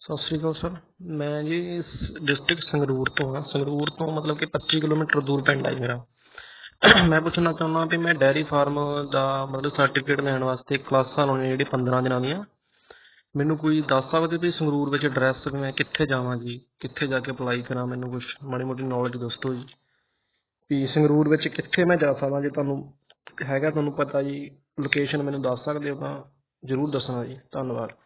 ਸਤਿ ਸ਼੍ਰੀ ਅਕਾਲ ਸਰ। ਮੈਂ ਜੀ ਡਿਸਟ੍ਰਿਕਟ ਸੰਗਰੂਰ ਤੋਂ ਹਾਂ। ਸੰਗਰੂਰ ਤੋਂ ਮਤਲਬ ਕਿ 25 ਕਿਲੋਮੀਟਰ ਦੂਰ ਪਿੰਡ ਹੈ ਜੀ ਮੇਰਾ। ਮੈਂ ਪੁੱਛਣਾ ਚਾਹੁੰਦਾ ਵੀ ਮੈਂ ਡੈਅਰੀ ਫਾਰਮ ਦਾ ਮਤਲਬ ਸਰਟੀਫਿਕੇਟ ਲੈਣ ਵਾਸਤੇ ਕਲਾਸਾਂ ਲਾਉਣੀਆਂ ਜਿਹੜੀ 15 ਦਿਨਾਂ ਦੀਆਂ। ਮੈਨੂੰ ਕੋਈ ਦੱਸ ਸਕਦੇ ਵੀ ਸੰਗਰੂਰ ਵਿੱਚ ਐਡਰੈਸ ਮੈਂ ਕਿੱਥੇ ਜਾਵਾਂ ਜੀ, ਕਿੱਥੇ ਜਾ ਕੇ ਅਪਲਾਈ ਕਰਾਂ? ਮੈਨੂੰ ਕੁਛ ਮਾੜੀ ਮੋਟੀ ਨੌਲੇਜ ਦੱਸੋ ਜੀ ਵੀ ਸੰਗਰੂਰ ਵਿੱਚ ਕਿੱਥੇ ਮੈਂ ਜਾ ਸਕਦਾ। ਜੇ ਤੁਹਾਨੂੰ ਪਤਾ ਜੀ ਲੋਕੇਸ਼ਨ ਮੈਨੂੰ ਦੱਸ ਸਕਦੇ ਹੋ ਤਾਂ ਜ਼ਰੂਰ ਦੱਸਣਾ ਜੀ। ਧੰਨਵਾਦ।